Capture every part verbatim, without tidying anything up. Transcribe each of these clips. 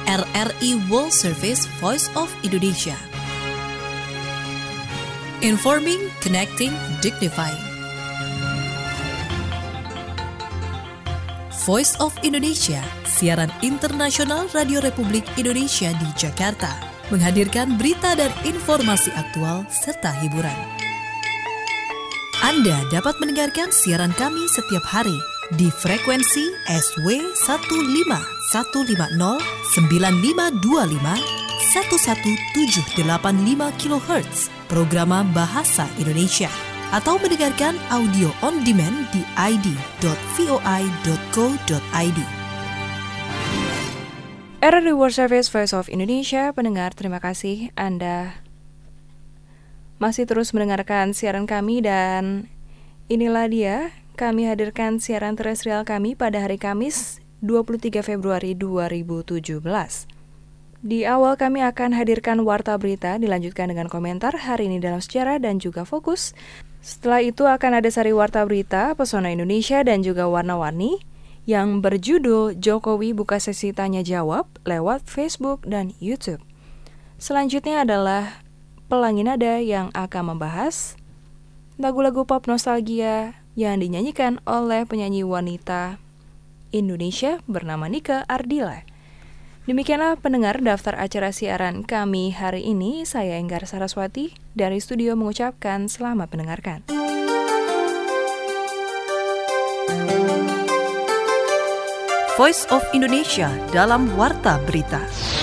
R R I World Service Voice of Indonesia. Informing, connecting, dignifying. Voice of Indonesia, siaran internasional Radio Republik Indonesia di Jakarta, menghadirkan berita dan informasi aktual serta hiburan. Anda dapat mendengarkan siaran kami setiap hari di frekuensi S W satu lima satu lima nol sembilan lima dua lima satu satu tujuh delapan lima kilohertz, programa Bahasa Indonesia, atau mendengarkan audio on demand di i d dot voi dot co dot i d. R R I World Service Voice of Indonesia, pendengar, terima kasih Anda masih terus mendengarkan siaran kami, dan inilah dia, kami hadirkan siaran terestrial kami pada hari Kamis dua puluh tiga Februari dua ribu tujuh belas. Di awal kami akan hadirkan warta berita, dilanjutkan dengan komentar hari ini dalam sejarah dan juga fokus. Setelah itu akan ada sari warta berita, pesona Indonesia dan juga warna-warni yang berjudul Jokowi buka sesi tanya jawab lewat Facebook dan YouTube. Selanjutnya adalah Pelangi Nada yang akan membahas lagu-lagu pop nostalgia yang dinyanyikan oleh penyanyi wanita Indonesia bernama Nike Ardila. Demikianlah pendengar daftar acara siaran kami hari ini. Saya Enggar Saraswati dari studio mengucapkan selamat mendengarkan. Voice of Indonesia dalam Warta Berita.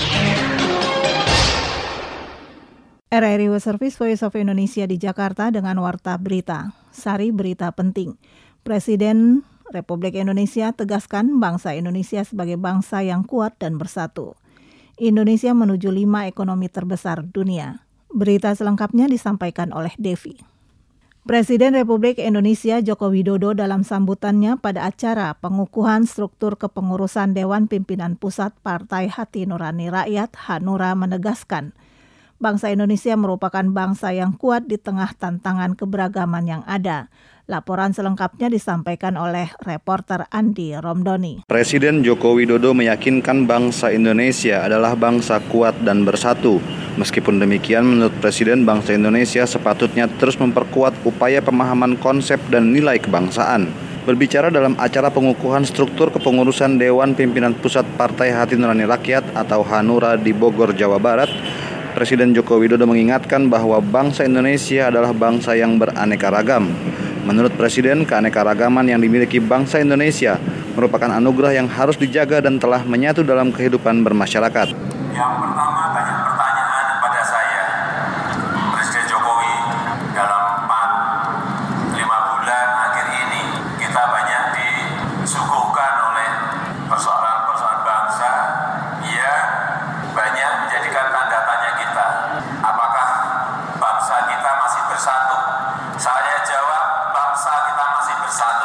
R R I World Service Voice of Indonesia di Jakarta dengan Warta Berita. Sari berita penting. Presiden Republik Indonesia tegaskan bangsa Indonesia sebagai bangsa yang kuat dan bersatu. Indonesia menuju lima ekonomi terbesar dunia. Berita selengkapnya disampaikan oleh Devi. Presiden Republik Indonesia Joko Widodo dalam sambutannya pada acara pengukuhan struktur kepengurusan Dewan Pimpinan Pusat Partai Hati Nurani Rakyat Hanura menegaskan, bangsa Indonesia merupakan bangsa yang kuat di tengah tantangan keberagaman yang ada. Laporan selengkapnya disampaikan oleh reporter Andi Romdoni. Presiden Joko Widodo meyakinkan bangsa Indonesia adalah bangsa kuat dan bersatu. Meskipun demikian, menurut Presiden, bangsa Indonesia sepatutnya terus memperkuat upaya pemahaman konsep dan nilai kebangsaan. Berbicara dalam acara pengukuhan struktur kepengurusan Dewan Pimpinan Pusat Partai Hati Nurani Rakyat atau Hanura di Bogor, Jawa Barat, Presiden Joko Widodo mengingatkan bahwa bangsa Indonesia adalah bangsa yang beraneka ragam. Menurut Presiden, keanekaragaman yang dimiliki bangsa Indonesia merupakan anugerah yang harus dijaga dan telah menyatu dalam kehidupan bermasyarakat. Yang pertama, banyak pertanyaan pada saya, Presiden Jokowi, dalam empat lima bulan akhir ini kita banyak disuguhkan oleh persoalan-persoalan bangsa yang banyak menjadikan tanda tanya kita. Apakah bangsa kita masih bersatu? Saya jawab, bangsa kita masih bersatu.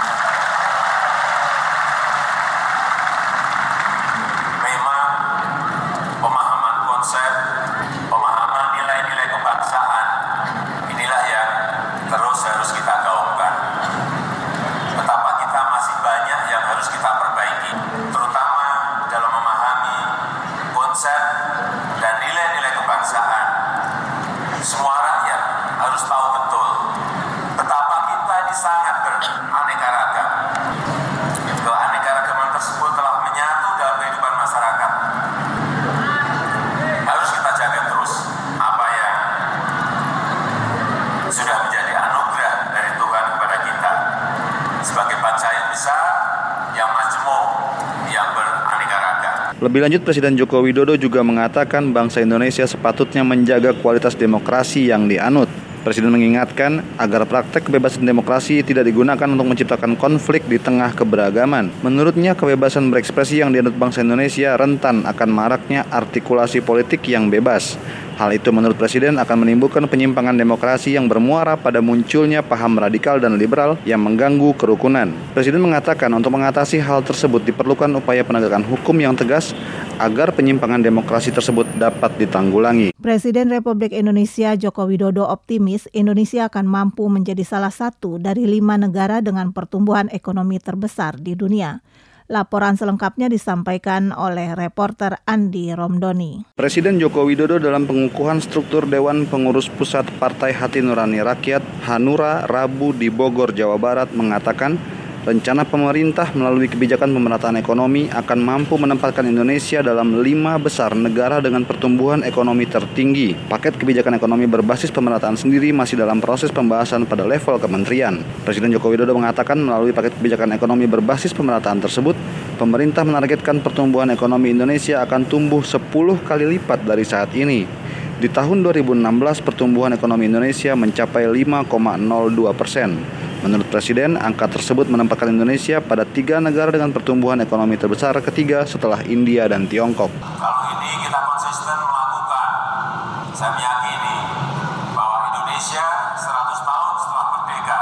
Memang pemahaman konsep, pemahaman nilai-nilai kebangsaan, inilah yang terus harus kita gaungkan. Betapa kita masih banyak yang harus kita perbaiki, terutama dalam memahami konsep dan nilai-nilai kebangsaan. Semua rakyat harus tahu betul betapa kita ini sangat beraneka ragam. Keanekaragaman tersebut telah menyatu dalam kehidupan masyarakat. Harus kita jaga terus apa yang sudah menjadi anugerah dari Tuhan kepada kita sebagai bangsa yang besar, yang majemuk, yang beraneka ragam. Lebih lanjut, Presiden Joko Widodo juga mengatakan bangsa Indonesia sepatutnya menjaga kualitas demokrasi yang dianut. Presiden mengingatkan agar praktek kebebasan demokrasi tidak digunakan untuk menciptakan konflik di tengah keberagaman. Menurutnya, kebebasan berekspresi yang dianut bangsa Indonesia rentan akan maraknya artikulasi politik yang bebas. Hal itu menurut Presiden akan menimbulkan penyimpangan demokrasi yang bermuara pada munculnya paham radikal dan liberal yang mengganggu kerukunan. Presiden mengatakan untuk mengatasi hal tersebut diperlukan upaya penegakan hukum yang tegas agar penyimpangan demokrasi tersebut dapat ditanggulangi. Presiden Republik Indonesia Joko Widodo optimis Indonesia akan mampu menjadi salah satu dari lima negara dengan pertumbuhan ekonomi terbesar di dunia. Laporan selengkapnya disampaikan oleh reporter Andi Romdoni. Presiden Joko Widodo dalam pengukuhan struktur Dewan Pengurus Pusat Partai Hati Nurani Rakyat Hanura Rabu di Bogor, Jawa Barat mengatakan rencana pemerintah melalui kebijakan pemerataan ekonomi akan mampu menempatkan Indonesia dalam lima besar negara dengan pertumbuhan ekonomi tertinggi. Paket kebijakan ekonomi berbasis pemerataan sendiri masih dalam proses pembahasan pada level kementerian. Presiden Joko Widodo mengatakan melalui paket kebijakan ekonomi berbasis pemerataan tersebut, pemerintah menargetkan pertumbuhan ekonomi Indonesia akan tumbuh sepuluh kali lipat dari saat ini. Di tahun dua ribu enam belas, pertumbuhan ekonomi Indonesia mencapai lima koma nol dua persen. Menurut Presiden, angka tersebut menempatkan Indonesia pada tiga negara dengan pertumbuhan ekonomi terbesar ketiga setelah India dan Tiongkok. Kalau ini kita konsisten melakukan, saya meyakini bahwa Indonesia seratus tahun setelah merdeka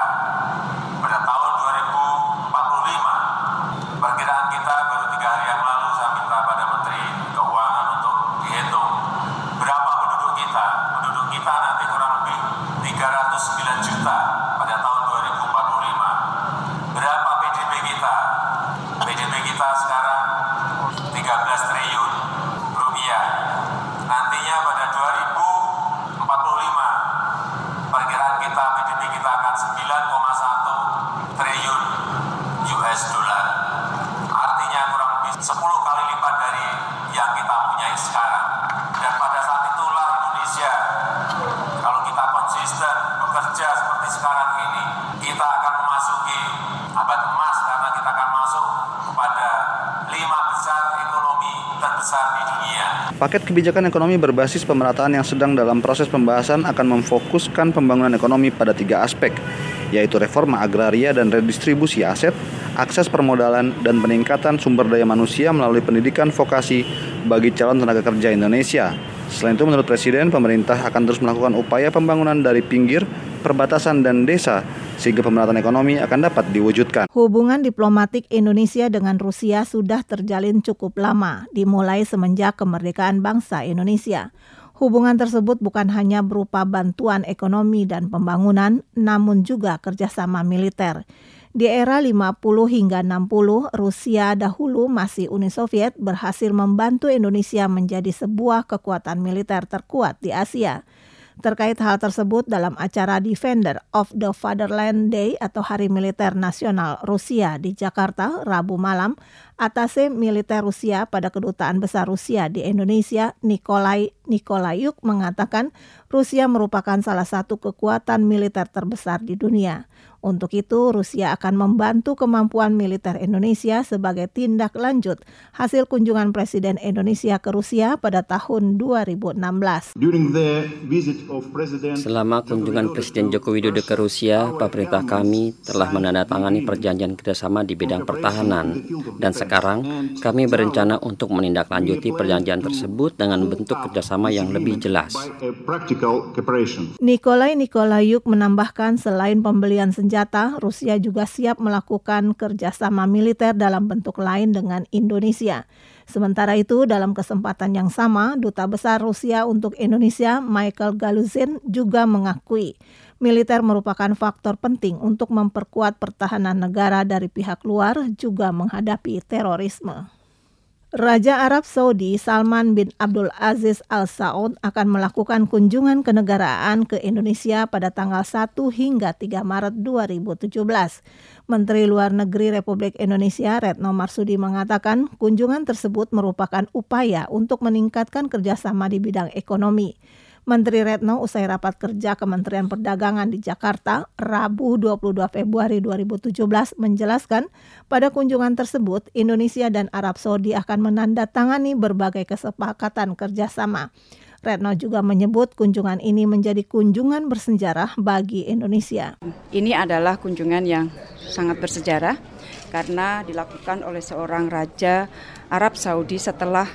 pada tahun dua ribu empat puluh lima, perkiraan kita baru tiga hari yang lalu saya minta pada Menteri Keuangan untuk dihitung berapa penduduk kita. Penduduk kita nanti kurang lebih tiga ratus sembilan juta pada tahun dua ribu empat puluh lima. Berapa P D B kita? P D B kita sekarang tiga belas triliun rupiah. Nantinya pada dua ribu empat puluh lima, perkiraan kita P D B kita akan sembilan koma satu triliun U S dollar. Artinya kurang lebih sepuluh kali lipat dari yang kita punyai sekarang. Dan pada saat itulah Indonesia, kalau kita konsisten bekerja seperti sekarang ini, kita akan memasuki abad emas karena kita akan masuk kepada lima besar ekonomi terbesar di dunia. Paket kebijakan ekonomi berbasis pemerataan yang sedang dalam proses pembahasan akan memfokuskan pembangunan ekonomi pada tiga aspek, yaitu reforma agraria dan redistribusi aset, akses permodalan, dan peningkatan sumber daya manusia melalui pendidikan vokasi bagi calon tenaga kerja Indonesia. Selain itu, menurut Presiden, pemerintah akan terus melakukan upaya pembangunan dari pinggir, perbatasan, dan desa, sehingga pemerataan ekonomi akan dapat diwujudkan. Hubungan diplomatik Indonesia dengan Rusia sudah terjalin cukup lama, dimulai semenjak kemerdekaan bangsa Indonesia. Hubungan tersebut bukan hanya berupa bantuan ekonomi dan pembangunan, namun juga kerjasama militer. Di era lima puluh hingga enam puluh, Rusia dahulu masih Uni Soviet berhasil membantu Indonesia menjadi sebuah kekuatan militer terkuat di Asia. Terkait hal tersebut dalam acara Defender of the Fatherland Day atau Hari Militer Nasional Rusia di Jakarta, Rabu malam, Atase Militer Rusia pada Kedutaan Besar Rusia di Indonesia, Nikolai Nikolayuk mengatakan Rusia merupakan salah satu kekuatan militer terbesar di dunia. Untuk itu, Rusia akan membantu kemampuan militer Indonesia sebagai tindak lanjut hasil kunjungan Presiden Indonesia ke Rusia pada tahun dua ribu enam belas. Selama kunjungan Presiden Joko Widodo ke Rusia, pemerintah kami telah menandatangani perjanjian kerjasama di bidang pertahanan. Dan sekarang, kami berencana untuk menindaklanjuti perjanjian tersebut dengan bentuk kerjasama yang lebih jelas. Nikolai Nikolayuk menambahkan selain pembelian senjata, Rusia juga siap melakukan kerjasama militer dalam bentuk lain dengan Indonesia. Sementara itu, dalam kesempatan yang sama, Duta Besar Rusia untuk Indonesia, Michael Galuzin, juga mengakui militer merupakan faktor penting untuk memperkuat pertahanan negara dari pihak luar juga menghadapi terorisme. Raja Arab Saudi Salman bin Abdul Aziz Al Saud akan melakukan kunjungan kenegaraan ke Indonesia pada tanggal satu hingga tiga Maret dua ribu tujuh belas. Menteri Luar Negeri Republik Indonesia Retno Marsudi mengatakan kunjungan tersebut merupakan upaya untuk meningkatkan kerjasama di bidang ekonomi. Menteri Retno usai rapat kerja Kementerian Perdagangan di Jakarta, Rabu dua puluh dua Februari dua ribu tujuh belas menjelaskan pada kunjungan tersebut Indonesia dan Arab Saudi akan menandatangani berbagai kesepakatan kerjasama. Retno juga menyebut kunjungan ini menjadi kunjungan bersejarah bagi Indonesia. Ini adalah kunjungan yang sangat bersejarah karena dilakukan oleh seorang Raja Arab Saudi setelah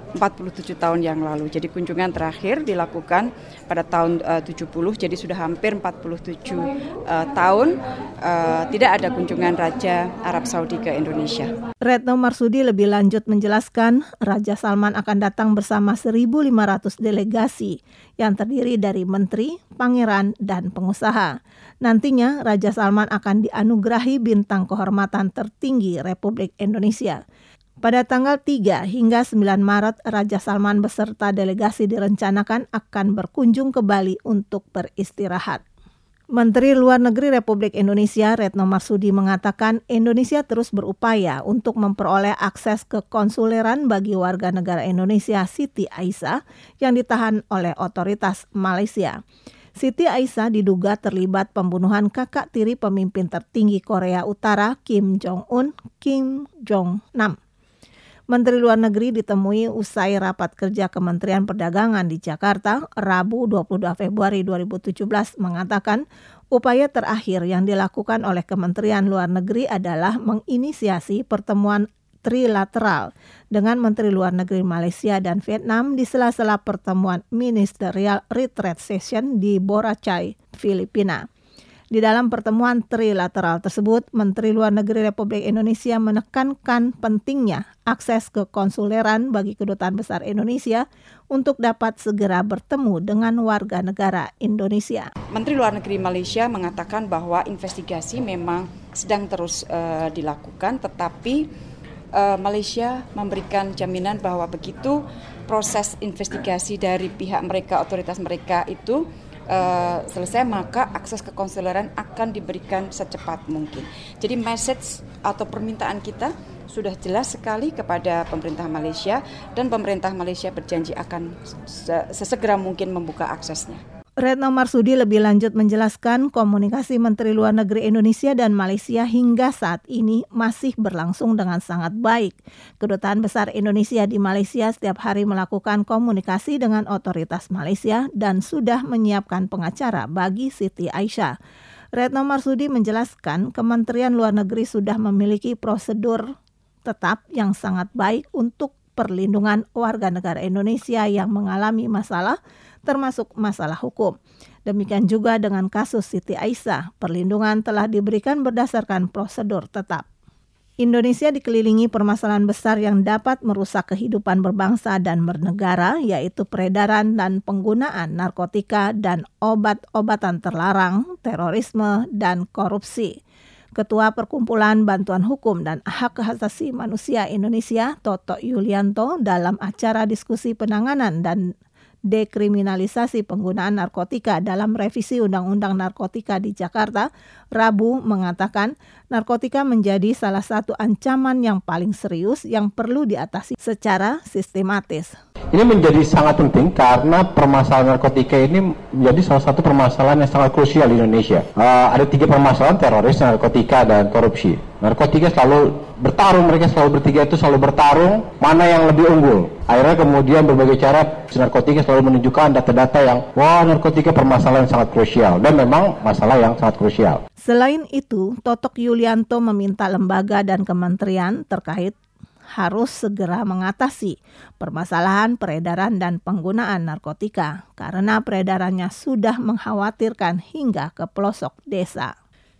empat puluh tujuh tahun yang lalu. Jadi kunjungan terakhir dilakukan pada tahun uh, tujuh puluh, jadi sudah hampir empat puluh tujuh uh, tahun uh, tidak ada kunjungan Raja Arab Saudi ke Indonesia. Retno Marsudi lebih lanjut menjelaskan, Raja Salman akan datang bersama seribu lima ratus delegasi yang terdiri dari menteri, pangeran, dan pengusaha. Nantinya Raja Salman akan dianugerahi bintang kehormatan tertinggi Republik Indonesia. Pada tanggal tiga hingga sembilan Maret, Raja Salman beserta delegasi direncanakan akan berkunjung ke Bali untuk beristirahat. Menteri Luar Negeri Republik Indonesia Retno Marsudi mengatakan Indonesia terus berupaya untuk memperoleh akses ke konsuleran bagi warga negara Indonesia Siti Aisyah yang ditahan oleh otoritas Malaysia. Siti Aisyah diduga terlibat pembunuhan kakak tiri pemimpin tertinggi Korea Utara Kim Jong-un, Kim Jong-nam. Menteri Luar Negeri ditemui usai rapat kerja Kementerian Perdagangan di Jakarta, Rabu dua puluh dua Februari dua ribu tujuh belas mengatakan upaya terakhir yang dilakukan oleh Kementerian Luar Negeri adalah menginisiasi pertemuan trilateral dengan Menteri Luar Negeri Malaysia dan Vietnam di sela-sela pertemuan Ministerial Retreat Session di Boracay, Filipina. Di dalam pertemuan trilateral tersebut, Menteri Luar Negeri Republik Indonesia menekankan pentingnya akses ke konsuleran bagi Kedutaan Besar Indonesia untuk dapat segera bertemu dengan warga negara Indonesia. Menteri Luar Negeri Malaysia mengatakan bahwa investigasi memang sedang terus uh, dilakukan, tetapi uh, Malaysia memberikan jaminan bahwa begitu proses investigasi dari pihak mereka, otoritas mereka itu Uh, selesai, maka akses ke konsuleran akan diberikan secepat mungkin. Jadi message atau permintaan kita sudah jelas sekali kepada pemerintah Malaysia, dan pemerintah Malaysia berjanji akan sesegera mungkin membuka aksesnya. Retno Marsudi lebih lanjut menjelaskan komunikasi Menteri Luar Negeri Indonesia dan Malaysia hingga saat ini masih berlangsung dengan sangat baik. Kedutaan Besar Indonesia di Malaysia setiap hari melakukan komunikasi dengan otoritas Malaysia dan sudah menyiapkan pengacara bagi Siti Aisyah. Retno Marsudi menjelaskan Kementerian Luar Negeri sudah memiliki prosedur tetap yang sangat baik untuk perlindungan warga negara Indonesia yang mengalami masalah, termasuk masalah hukum. Demikian juga dengan kasus Siti Aisyah, perlindungan telah diberikan berdasarkan prosedur tetap. Indonesia dikelilingi permasalahan besar yang dapat merusak kehidupan berbangsa dan bernegara, yaitu peredaran dan penggunaan narkotika dan obat-obatan terlarang, terorisme, dan korupsi. Ketua Perkumpulan Bantuan Hukum dan Hak Asasi Manusia Indonesia, Toto Yulianto, dalam acara diskusi penanganan dan dekriminalisasi penggunaan narkotika dalam revisi Undang-Undang Narkotika di Jakarta, Rabu mengatakan narkotika menjadi salah satu ancaman yang paling serius yang perlu diatasi secara sistematis. Ini menjadi sangat penting karena permasalahan narkotika ini menjadi salah satu permasalahan yang sangat krusial di Indonesia. Uh, ada tiga permasalahan: teroris, narkotika, dan korupsi. Narkotika selalu bertarung, mereka selalu bertiga itu selalu bertarung mana yang lebih unggul. Akhirnya kemudian berbagai cara narkotika selalu menunjukkan data-data yang wah narkotika permasalahan yang sangat krusial, dan memang masalah yang sangat krusial. Selain itu, Totok Yulianto meminta lembaga dan kementerian terkait harus segera mengatasi permasalahan peredaran dan penggunaan narkotika karena peredarannya sudah mengkhawatirkan hingga ke pelosok desa.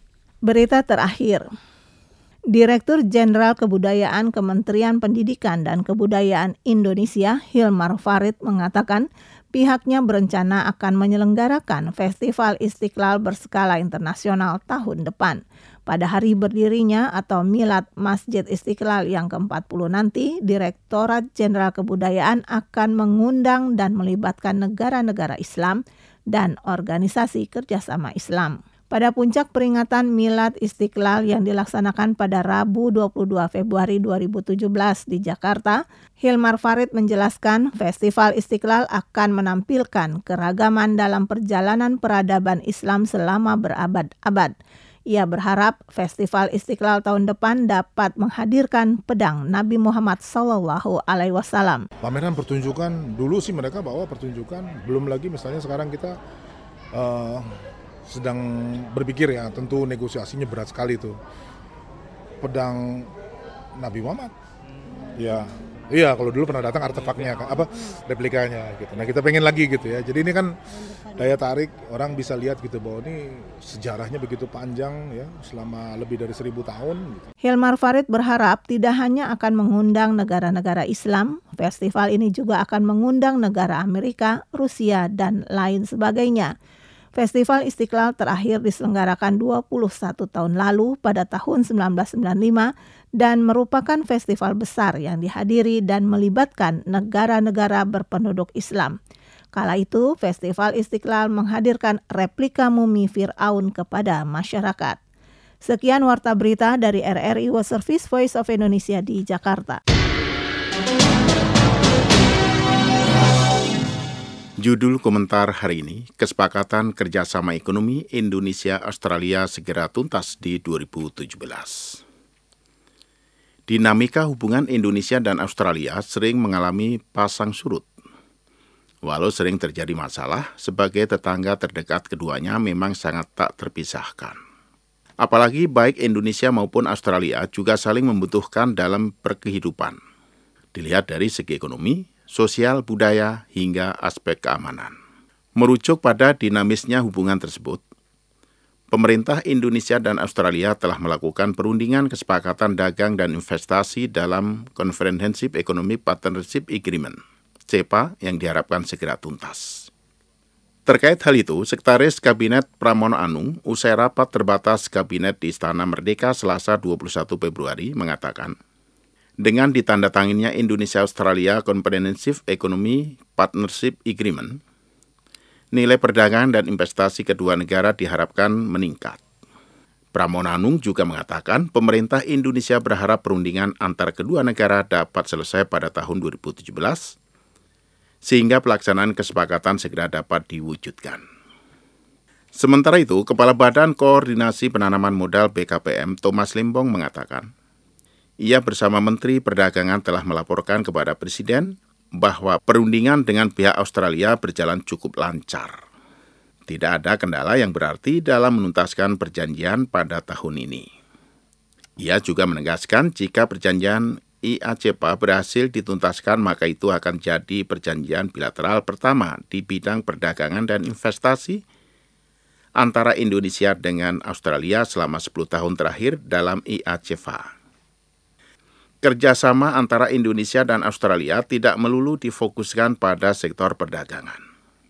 Berita terakhir. Direktur Jenderal Kebudayaan Kementerian Pendidikan dan Kebudayaan Indonesia, Hilmar Farid, mengatakan pihaknya berencana akan menyelenggarakan Festival Istiqlal berskala internasional tahun depan. Pada hari berdirinya atau Milad Masjid Istiqlal yang ke empat puluh nanti, Direktorat Jenderal Kebudayaan akan mengundang dan melibatkan negara-negara Islam dan organisasi kerjasama Islam. Pada puncak peringatan Milad Istiqlal yang dilaksanakan pada Rabu dua puluh dua Februari dua ribu tujuh belas di Jakarta, Hilmar Farid menjelaskan Festival Istiqlal akan menampilkan keragaman dalam perjalanan peradaban Islam selama berabad-abad. Ia berharap Festival Istiqlal tahun depan dapat menghadirkan pedang Nabi Muhammad Sallallahu Alaihi Wasallam. Pameran pertunjukan, dulu sih mereka bawa pertunjukan, belum lagi misalnya sekarang kita uh, sedang berpikir ya, tentu negosiasinya berat sekali tuh. Pedang Nabi Muhammad, ya Iya, kalau dulu pernah datang artefaknya, apa replikanya gitu. Nah kita pengen lagi gitu ya. Jadi ini kan daya tarik, orang bisa lihat gitu bahwa ini sejarahnya begitu panjang ya, selama lebih dari seribu tahun. Gitu. Hilmar Farid berharap tidak hanya akan mengundang negara-negara Islam, festival ini juga akan mengundang negara Amerika, Rusia, dan lain sebagainya. Festival Istiqlal terakhir diselenggarakan dua puluh satu tahun lalu pada tahun sembilan belas sembilan puluh lima dan merupakan festival besar yang dihadiri dan melibatkan negara-negara berpenduduk Islam. Kala itu, Festival Istiqlal menghadirkan replika mumi Fir'aun kepada masyarakat. Sekian Warta Berita dari R R I World Service Voice of Indonesia di Jakarta. Judul komentar hari ini, Kesepakatan Kerjasama Ekonomi Indonesia-Australia segera tuntas di dua ribu tujuh belas. Dinamika hubungan Indonesia dan Australia sering mengalami pasang surut. Walau sering terjadi masalah, sebagai tetangga terdekat keduanya memang sangat tak terpisahkan. Apalagi baik Indonesia maupun Australia juga saling membutuhkan dalam berkehidupan. Dilihat dari segi ekonomi, sosial, budaya, hingga aspek keamanan. Merujuk pada dinamisnya hubungan tersebut, pemerintah Indonesia dan Australia telah melakukan perundingan kesepakatan dagang dan investasi dalam Comprehensive Economic Partnership Agreement, C E P A, yang diharapkan segera tuntas. Terkait hal itu, Sekretaris Kabinet Pramono Anung, usai rapat terbatas Kabinet di Istana Merdeka Selasa dua puluh satu Februari, mengatakan, dengan ditandatangannya Indonesia-Australia Comprehensive Economic Partnership Agreement, nilai perdagangan dan investasi kedua negara diharapkan meningkat. Pramono Anung juga mengatakan pemerintah Indonesia berharap perundingan antar kedua negara dapat selesai pada tahun dua ribu tujuh belas, sehingga pelaksanaan kesepakatan segera dapat diwujudkan. Sementara itu, Kepala Badan Koordinasi Penanaman Modal B K P M, Thomas Lembong, mengatakan, ia bersama Menteri Perdagangan telah melaporkan kepada Presiden bahwa perundingan dengan pihak Australia berjalan cukup lancar. Tidak ada kendala yang berarti dalam menuntaskan perjanjian pada tahun ini. Ia juga menegaskan jika perjanjian I A C P A berhasil dituntaskan, maka itu akan jadi perjanjian bilateral pertama di bidang perdagangan dan investasi antara Indonesia dengan Australia selama sepuluh tahun terakhir dalam I A C P A. Kerjasama antara Indonesia dan Australia tidak melulu difokuskan pada sektor perdagangan.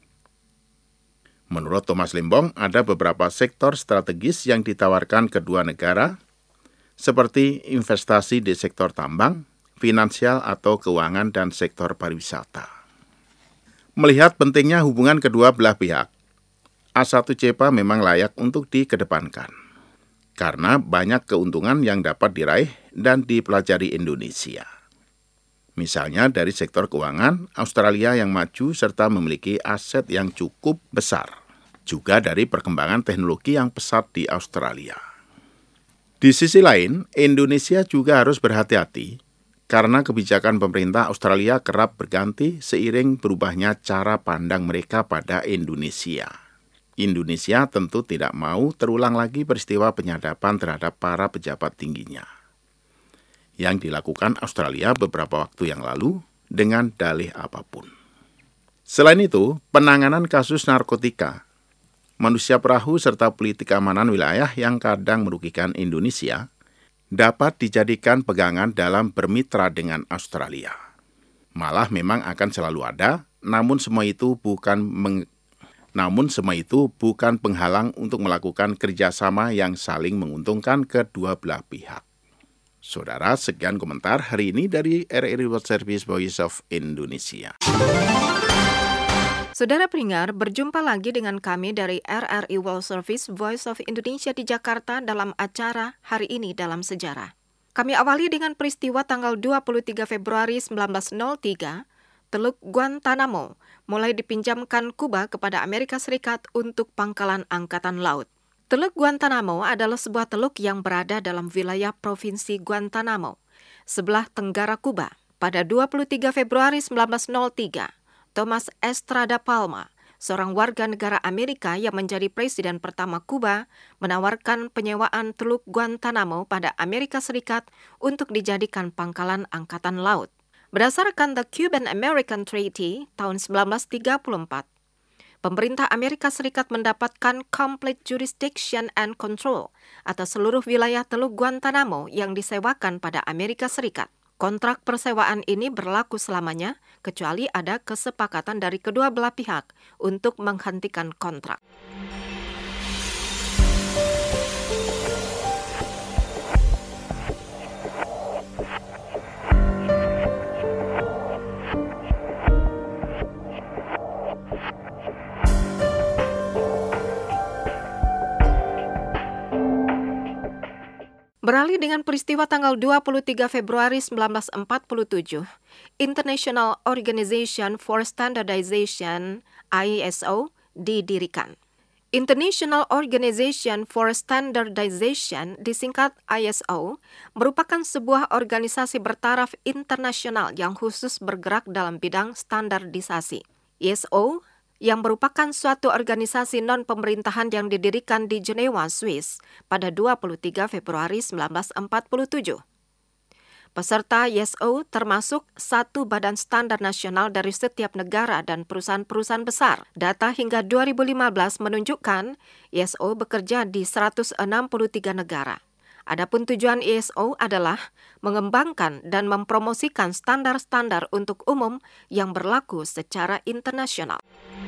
Menurut Thomas Lembong, ada beberapa sektor strategis yang ditawarkan kedua negara, seperti investasi di sektor tambang, finansial atau keuangan, dan sektor pariwisata. Melihat pentingnya hubungan kedua belah pihak, A satu C E P A memang layak untuk dikedepankan, karena banyak keuntungan yang dapat diraih dan dipelajari Indonesia. Misalnya dari sektor keuangan, Australia yang maju serta memiliki aset yang cukup besar. Juga dari perkembangan teknologi yang pesat di Australia. Di sisi lain, Indonesia juga harus berhati-hati karena kebijakan pemerintah Australia kerap berganti seiring berubahnya cara pandang mereka pada Indonesia. Indonesia tentu tidak mau terulang lagi peristiwa penyadapan terhadap para pejabat tingginya yang dilakukan Australia beberapa waktu yang lalu dengan dalih apapun. Selain itu, penanganan kasus narkotika, manusia perahu serta politik keamanan wilayah yang kadang merugikan Indonesia dapat dijadikan pegangan dalam bermitra dengan Australia. Malah memang akan selalu ada, namun semua itu bukan meng Namun semua itu bukan penghalang untuk melakukan kerjasama yang saling menguntungkan kedua belah pihak. Saudara, sekian komentar hari ini dari R R I World Service Voice of Indonesia. Saudara pendengar, berjumpa lagi dengan kami dari R R I World Service Voice of Indonesia di Jakarta dalam acara Hari Ini Dalam Sejarah. Kami awali dengan peristiwa tanggal dua puluh tiga Februari seribu sembilan ratus tiga, Teluk Guantanamo mulai dipinjamkan Kuba kepada Amerika Serikat untuk pangkalan Angkatan Laut. Teluk Guantanamo adalah sebuah teluk yang berada dalam wilayah Provinsi Guantanamo, sebelah tenggara Kuba. Pada dua puluh tiga Februari seribu sembilan ratus tiga, Thomas Estrada Palma, seorang warga negara Amerika yang menjadi presiden pertama Kuba, menawarkan penyewaan Teluk Guantanamo pada Amerika Serikat untuk dijadikan pangkalan Angkatan Laut. Berdasarkan The Cuban-American Treaty tahun seribu sembilan ratus tiga puluh empat, pemerintah Amerika Serikat mendapatkan complete jurisdiction and control atas seluruh wilayah Teluk Guantanamo yang disewakan pada Amerika Serikat. Kontrak persewaan ini berlaku selamanya, kecuali ada kesepakatan dari kedua belah pihak untuk menghentikan kontrak. Beralih dengan peristiwa tanggal dua puluh tiga Februari seribu sembilan ratus empat puluh tujuh, International Organization for Standardization I S O didirikan. International Organization for Standardization, disingkat I S O, merupakan sebuah organisasi bertaraf internasional yang khusus bergerak dalam bidang standardisasi. I S O yang merupakan suatu organisasi non-pemerintahan yang didirikan di Jenewa, Swiss pada dua puluh tiga Februari seribu sembilan ratus empat puluh tujuh. Peserta I S O termasuk satu badan standar nasional dari setiap negara dan perusahaan-perusahaan besar. Data hingga dua ribu lima belas menunjukkan I S O bekerja di seratus enam puluh tiga negara. Adapun tujuan I S O adalah mengembangkan dan mempromosikan standar-standar untuk umum yang berlaku secara internasional.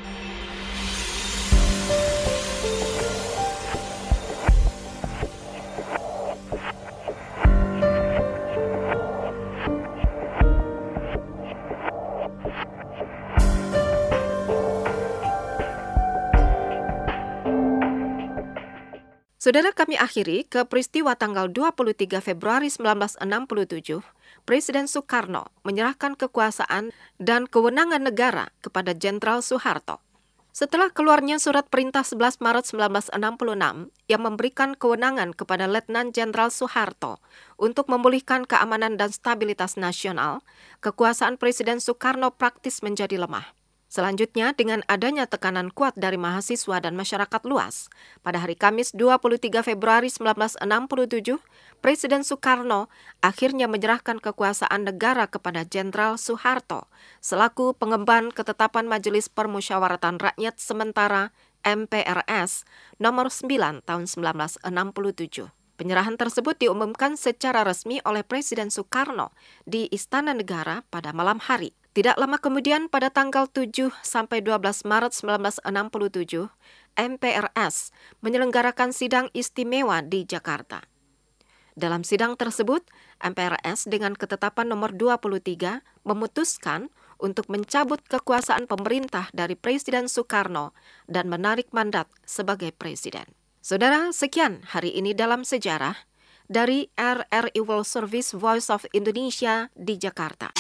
Saudara, kami akhiri ke peristiwa tanggal dua puluh tiga Februari seribu sembilan ratus enam puluh tujuh, Presiden Soekarno menyerahkan kekuasaan dan kewenangan negara kepada Jenderal Soeharto. Setelah keluarnya surat perintah sebelas Maret seribu sembilan ratus enam puluh enam yang memberikan kewenangan kepada Letnan Jenderal Soeharto untuk memulihkan keamanan dan stabilitas nasional, kekuasaan Presiden Soekarno praktis menjadi lemah. Selanjutnya, dengan adanya tekanan kuat dari mahasiswa dan masyarakat luas, pada hari Kamis dua puluh tiga Februari seribu sembilan ratus enam puluh tujuh, Presiden Soekarno akhirnya menyerahkan kekuasaan negara kepada Jenderal Soeharto selaku pengemban ketetapan Majelis Permusyawaratan Rakyat Sementara M P R S nomor sembilan tahun seribu sembilan ratus enam puluh tujuh. Penyerahan tersebut diumumkan secara resmi oleh Presiden Soekarno di Istana Negara pada malam hari. Tidak lama kemudian, pada tanggal tujuh sampai dua belas Maret seribu sembilan ratus enam puluh tujuh, M P R S menyelenggarakan sidang istimewa di Jakarta. Dalam sidang tersebut, M P R S dengan ketetapan nomor dua puluh tiga memutuskan untuk mencabut kekuasaan pemerintah dari Presiden Soekarno dan menarik mandat sebagai presiden. Saudara, sekian hari ini dalam sejarah dari R R I World Service Voice of Indonesia di Jakarta.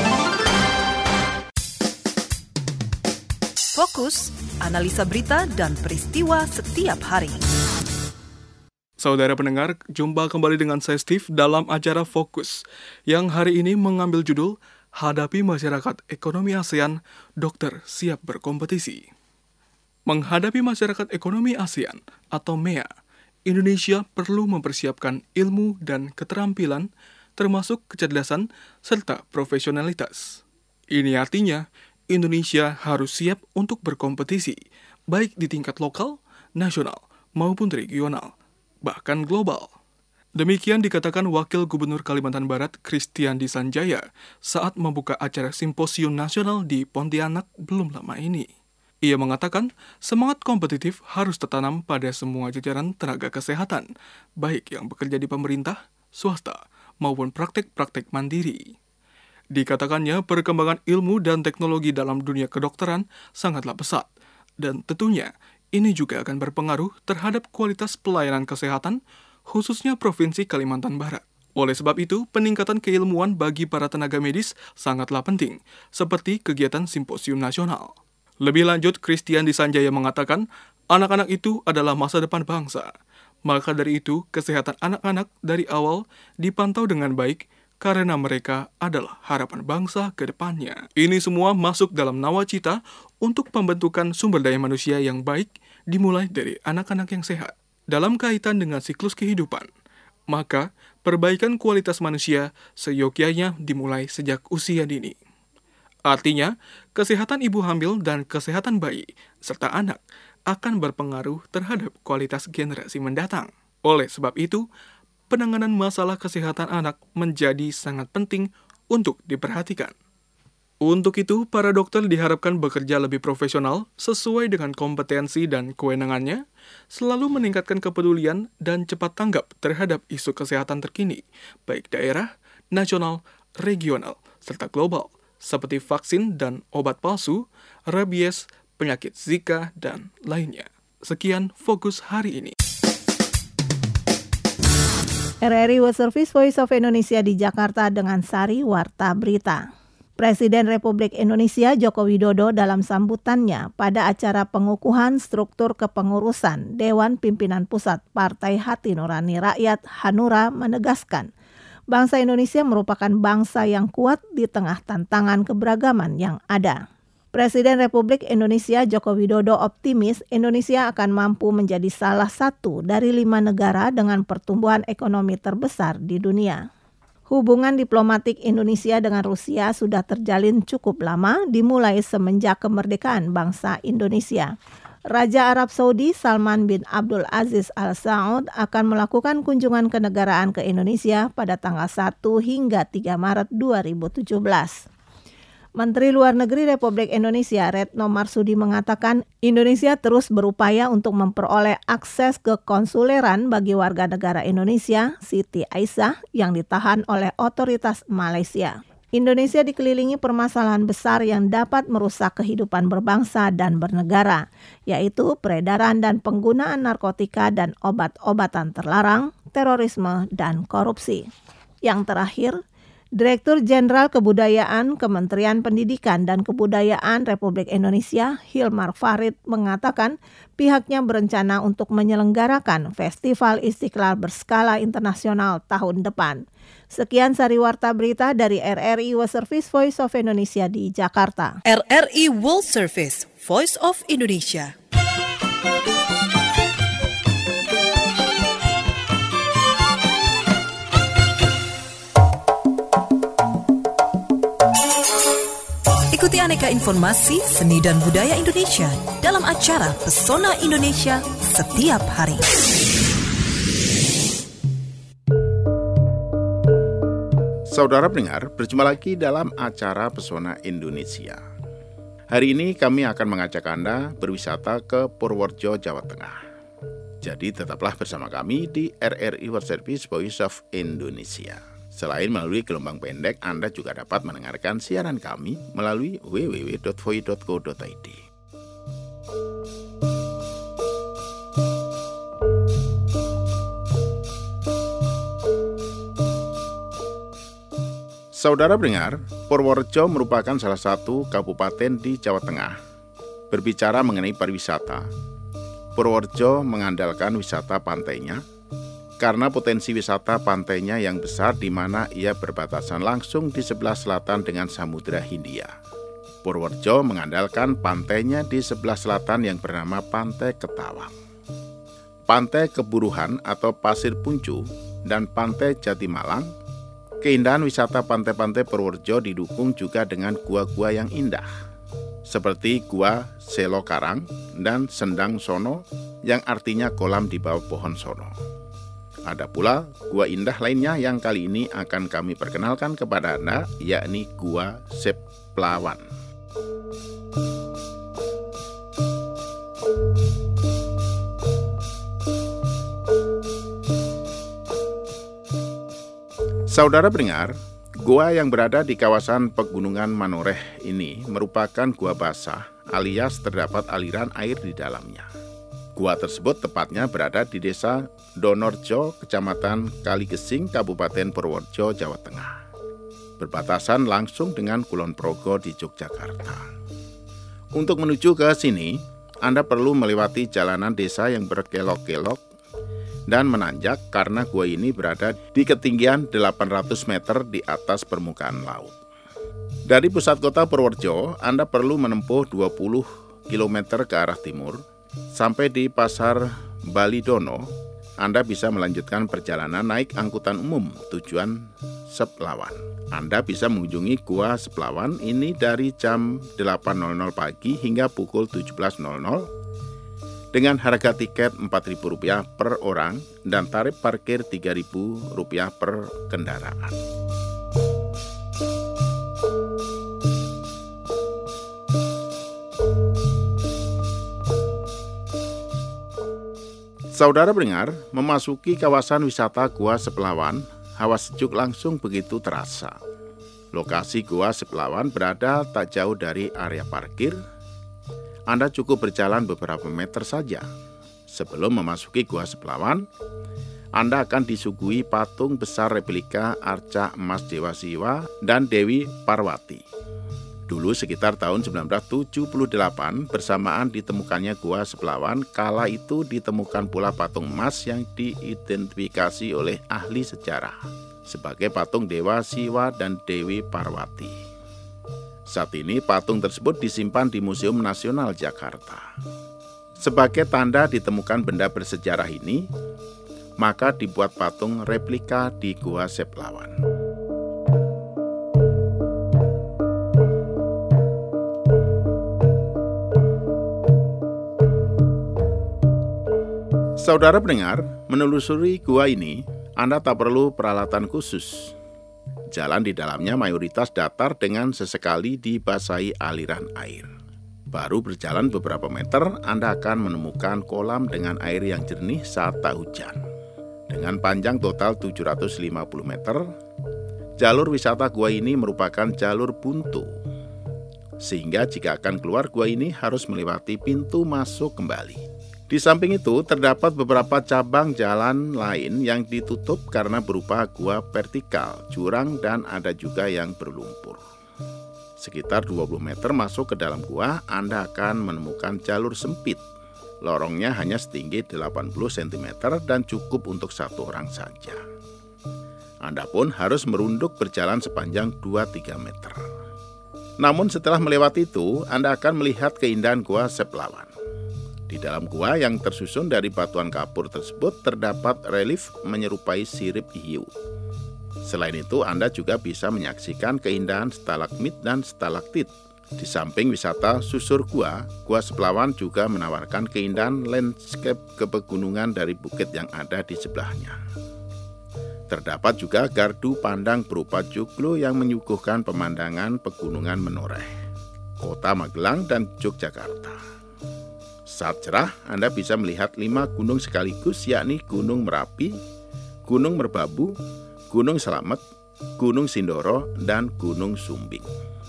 Fokus, analisa berita dan peristiwa setiap hari. Saudara pendengar, jumpa kembali dengan saya Steve dalam acara Fokus, yang hari ini mengambil judul Hadapi Masyarakat Ekonomi ASEAN, Dokter Siap Berkompetisi. Menghadapi Masyarakat Ekonomi ASEAN atau M E A, Indonesia perlu mempersiapkan ilmu dan keterampilan, termasuk kecerdasan serta profesionalitas. Ini artinya, Indonesia harus siap untuk berkompetisi, baik di tingkat lokal, nasional, maupun regional, bahkan global. Demikian dikatakan Wakil Gubernur Kalimantan Barat, Kristiandi Sanjaya, saat membuka acara Simposium Nasional di Pontianak belum lama ini. Ia mengatakan, semangat kompetitif harus tertanam pada semua jajaran tenaga kesehatan, baik yang bekerja di pemerintah, swasta, maupun praktek-praktek mandiri. Dikatakannya, perkembangan ilmu dan teknologi dalam dunia kedokteran sangatlah pesat, dan tentunya ini juga akan berpengaruh terhadap kualitas pelayanan kesehatan, khususnya Provinsi Kalimantan Barat. Oleh sebab itu, peningkatan keilmuan bagi para tenaga medis sangatlah penting, seperti kegiatan Simposium Nasional. Lebih lanjut, Kristiandi Sanjaya mengatakan, anak-anak itu adalah masa depan bangsa. Maka dari itu, kesehatan anak-anak dari awal dipantau dengan baik, karena mereka adalah harapan bangsa ke depannya. Ini semua masuk dalam nawacita untuk pembentukan sumber daya manusia yang baik dimulai dari anak-anak yang sehat. Dalam kaitan dengan siklus kehidupan, maka perbaikan kualitas manusia seyogyanya dimulai sejak usia dini. Artinya, kesehatan ibu hamil dan kesehatan bayi serta anak akan berpengaruh terhadap kualitas generasi mendatang. Oleh sebab itu, penanganan masalah kesehatan anak menjadi sangat penting untuk diperhatikan. Untuk itu, para dokter diharapkan bekerja lebih profesional sesuai dengan kompetensi dan kewenangannya, selalu meningkatkan kepedulian dan cepat tanggap terhadap isu kesehatan terkini, baik daerah, nasional, regional, serta global, seperti vaksin dan obat palsu, rabies, penyakit Zika, dan lainnya. Sekian Fokus hari ini. R R I World Service Voice of Indonesia di Jakarta dengan Sari Warta Berita. Presiden Republik Indonesia Joko Widodo dalam sambutannya pada acara pengukuhan struktur kepengurusan Dewan Pimpinan Pusat Partai Hati Nurani Rakyat Hanura menegaskan, bangsa Indonesia merupakan bangsa yang kuat di tengah tantangan keberagaman yang ada. Presiden Republik Indonesia Joko Widodo optimis Indonesia akan mampu menjadi salah satu dari lima negara dengan pertumbuhan ekonomi terbesar di dunia. Hubungan diplomatik Indonesia dengan Rusia sudah terjalin cukup lama, dimulai semenjak kemerdekaan bangsa Indonesia. Raja Arab Saudi Salman bin Abdul Aziz Al Saud akan melakukan kunjungan kenegaraan ke Indonesia pada tanggal satu hingga tiga Maret dua ribu tujuh belas. Menteri Luar Negeri Republik Indonesia Retno Marsudi mengatakan Indonesia terus berupaya untuk memperoleh akses ke konsuleran bagi warga negara Indonesia, Siti Aisyah, yang ditahan oleh otoritas Malaysia. Indonesia dikelilingi permasalahan besar yang dapat merusak kehidupan berbangsa dan bernegara, yaitu peredaran dan penggunaan narkotika dan obat-obatan terlarang, terorisme, dan korupsi. Yang terakhir, Direktur Jenderal Kebudayaan Kementerian Pendidikan dan Kebudayaan Republik Indonesia, Hilmar Farid, mengatakan pihaknya berencana untuk menyelenggarakan Festival Istiqlal berskala internasional tahun depan. Sekian Sari Warta Berita dari R R I World Service Voice of Indonesia di Jakarta. R R I World Service Voice of Indonesia. Ikuti aneka informasi seni dan budaya Indonesia dalam acara Pesona Indonesia setiap hari. Saudara pendengar, berjumpa lagi dalam acara Pesona Indonesia. Hari ini kami akan mengajak Anda berwisata ke Purworejo, Jawa Tengah. Jadi tetaplah bersama kami di R R I World Service Voice of Indonesia. Selain melalui gelombang pendek, Anda juga dapat mendengarkan siaran kami melalui w w w dot voi dot co dot i d. Saudara pendengar, Purworejo merupakan salah satu kabupaten di Jawa Tengah. Berbicara mengenai pariwisata, Purworejo mengandalkan wisata pantainya, karena potensi wisata pantainya yang besar di mana ia berbatasan langsung di sebelah selatan dengan Samudra Hindia. Purworejo mengandalkan pantainya di sebelah selatan yang bernama Pantai Ketawang. Pantai Keburuhan atau Pasir Puncu dan Pantai Jatimalang. Keindahan wisata pantai-pantai Purworejo didukung juga dengan gua-gua yang indah, seperti Gua Selo Karang dan Sendang Sono yang artinya kolam di bawah pohon sono. Ada pula gua indah lainnya yang kali ini akan kami perkenalkan kepada Anda, yakni Gua Seplawan. Saudara pendengar, gua yang berada di kawasan Pegunungan Manoreh ini merupakan gua basah alias terdapat aliran air di dalamnya. Gua tersebut tepatnya berada di desa Donorjo, Kecamatan Kaligesing, Kabupaten Purworejo, Jawa Tengah. Berbatasan langsung dengan Kulon Progo di Yogyakarta. Untuk menuju ke sini, Anda perlu melewati jalanan desa yang berkelok-kelok dan menanjak karena gua ini berada di ketinggian delapan ratus meter di atas permukaan laut. Dari pusat kota Purworejo, Anda perlu menempuh dua puluh kilometer ke arah timur, sampai di Pasar Balidono Anda bisa melanjutkan perjalanan naik angkutan umum tujuan Seplawan. Anda bisa mengunjungi Gua Seplawan ini dari jam delapan pagi hingga pukul tujuh belas dengan harga tiket empat ribu rupiah per orang dan tarif parkir tiga ribu rupiah per kendaraan. Saudara pendengar, memasuki kawasan wisata Gua Seplawan, hawa sejuk langsung begitu terasa. Lokasi Gua Seplawan berada tak jauh dari area parkir. Anda cukup berjalan beberapa meter saja. Sebelum memasuki Gua Seplawan, Anda akan disuguhi patung besar replika arca emas Dewa Siwa dan Dewi Parwati. Dulu sekitar tahun sembilan belas tujuh puluh delapan bersamaan ditemukannya Gua Seplawan, kala itu ditemukan pula patung emas yang diidentifikasi oleh ahli sejarah sebagai patung Dewa Siwa dan Dewi Parwati. Saat ini patung tersebut disimpan di Museum Nasional Jakarta. Sebagai tanda ditemukan benda bersejarah ini, maka dibuat patung replika di Gua Seplawan. Saudara pendengar, menelusuri gua ini, Anda tak perlu peralatan khusus. Jalan di dalamnya mayoritas datar dengan sesekali dibasahi aliran air. Baru berjalan beberapa meter, Anda akan menemukan kolam dengan air yang jernih saat tak hujan. Dengan panjang total tujuh ratus lima puluh meter, jalur wisata gua ini merupakan jalur buntu. Sehingga jika akan keluar gua ini harus melewati pintu masuk kembali. Di samping itu, terdapat beberapa cabang jalan lain yang ditutup karena berupa gua vertikal, jurang, dan ada juga yang berlumpur. Sekitar dua puluh meter masuk ke dalam gua, Anda akan menemukan jalur sempit. Lorongnya hanya setinggi delapan puluh sentimeter dan cukup untuk satu orang saja. Anda pun harus merunduk berjalan sepanjang dua sampai tiga meter. Namun setelah melewati itu, Anda akan melihat keindahan Gua Seplawan. Di dalam gua yang tersusun dari batuan kapur tersebut terdapat relief menyerupai sirip hiu. Selain itu, Anda juga bisa menyaksikan keindahan stalagmit dan stalaktit. Di samping wisata susur gua, Gua Seplawan juga menawarkan keindahan landscape kepegunungan dari bukit yang ada di sebelahnya. Terdapat juga gardu pandang berupa joglo yang menyuguhkan pemandangan pegunungan menoreh, Kota Magelang dan Yogyakarta. Saat cerah, Anda bisa melihat lima gunung sekaligus, yakni Gunung Merapi, Gunung Merbabu, Gunung Slamet, Gunung Sindoro, dan Gunung Sumbing.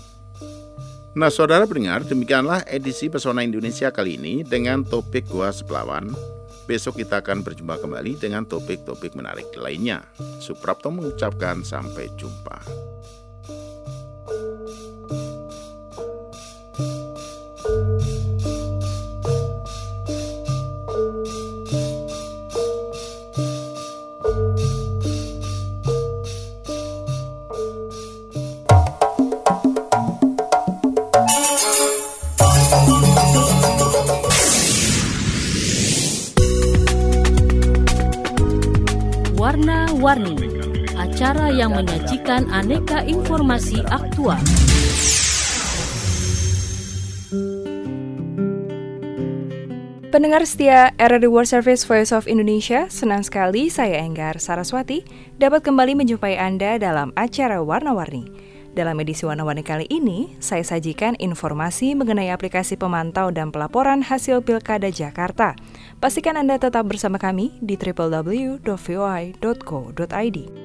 Nah, saudara pendengar, demikianlah edisi Pesona Indonesia kali ini dengan topik Gua Seplawan. Besok kita akan berjumpa kembali dengan topik-topik menarik lainnya. Suprapto mengucapkan sampai jumpa. Warna-Warni, acara yang menyajikan aneka informasi aktual. Pendengar setia R R I World Service Voice of Indonesia, senang sekali saya Enggar Saraswati dapat kembali menjumpai Anda dalam acara Warna-Warni. Dalam edisi Warna-Warni kali ini, saya sajikan informasi mengenai aplikasi pemantau dan pelaporan hasil Pilkada Jakarta. Pastikan Anda tetap bersama kami di w w w dot v o i dot co dot i d.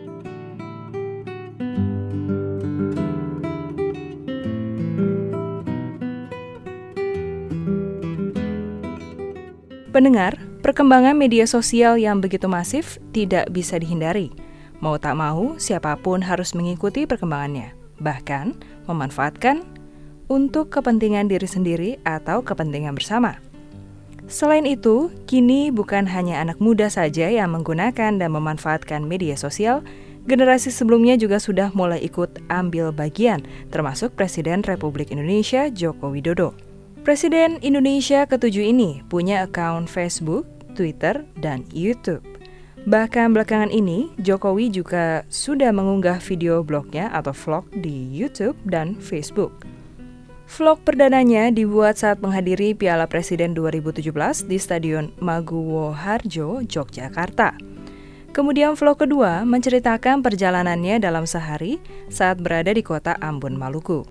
Pendengar, perkembangan media sosial yang begitu masif tidak bisa dihindari. Mau tak mau, siapapun harus mengikuti perkembangannya, bahkan memanfaatkan untuk kepentingan diri sendiri atau kepentingan bersama. Selain itu, kini bukan hanya anak muda saja yang menggunakan dan memanfaatkan media sosial, generasi sebelumnya juga sudah mulai ikut ambil bagian, termasuk Presiden Republik Indonesia Joko Widodo. Presiden Indonesia ketujuh ini punya akun Facebook, Twitter, dan YouTube. Bahkan belakangan ini, Jokowi juga sudah mengunggah video blognya atau vlog di YouTube dan Facebook. Vlog perdananya dibuat saat menghadiri Piala Presiden dua ribu tujuh belas di Stadion Maguwo Harjo, Yogyakarta. Kemudian vlog kedua menceritakan perjalanannya dalam sehari saat berada di kota Ambon, Maluku.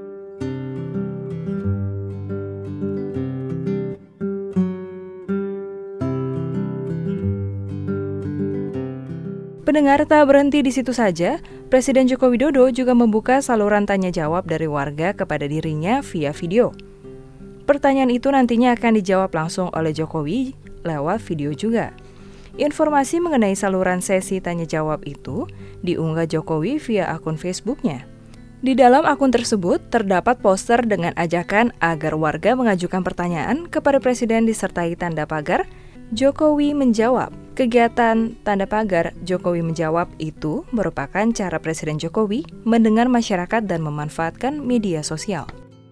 Pendengar, tak berhenti di situ saja, Presiden Joko Widodo juga membuka saluran tanya jawab dari warga kepada dirinya via video. Pertanyaan itu nantinya akan dijawab langsung oleh Jokowi lewat video juga. Informasi mengenai saluran sesi tanya jawab itu diunggah Jokowi via akun Facebooknya. Di dalam akun tersebut terdapat poster dengan ajakan agar warga mengajukan pertanyaan kepada Presiden disertai tanda pagar Jokowi menjawab. Kegiatan tanda pagar Jokowi menjawab itu merupakan cara Presiden Jokowi mendengar masyarakat dan memanfaatkan media sosial.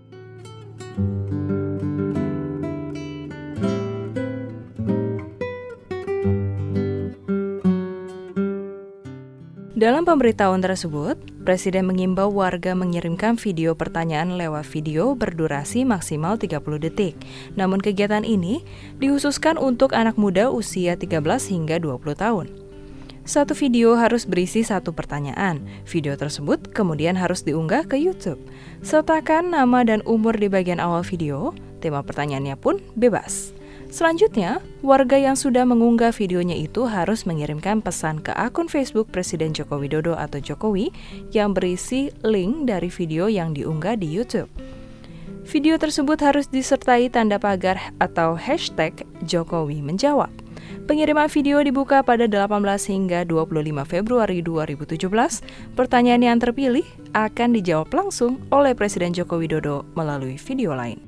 Dalam pemberitahuan tersebut, Presiden mengimbau warga mengirimkan video pertanyaan lewat video berdurasi maksimal tiga puluh detik. Namun kegiatan ini dikhususkan untuk anak muda usia tiga belas hingga dua puluh tahun. Satu video harus berisi satu pertanyaan. Video tersebut kemudian harus diunggah ke YouTube. Sertakan nama dan umur di bagian awal video, tema pertanyaannya pun bebas. Selanjutnya, warga yang sudah mengunggah videonya itu harus mengirimkan pesan ke akun Facebook Presiden Joko Widodo atau Jokowi yang berisi link dari video yang diunggah di YouTube. Video tersebut harus disertai tanda pagar atau hashtag Jokowi menjawab. Pengiriman video dibuka pada delapan belas hingga dua puluh lima Februari dua ribu tujuh belas. Pertanyaan yang terpilih akan dijawab langsung oleh Presiden Joko Widodo melalui video lain.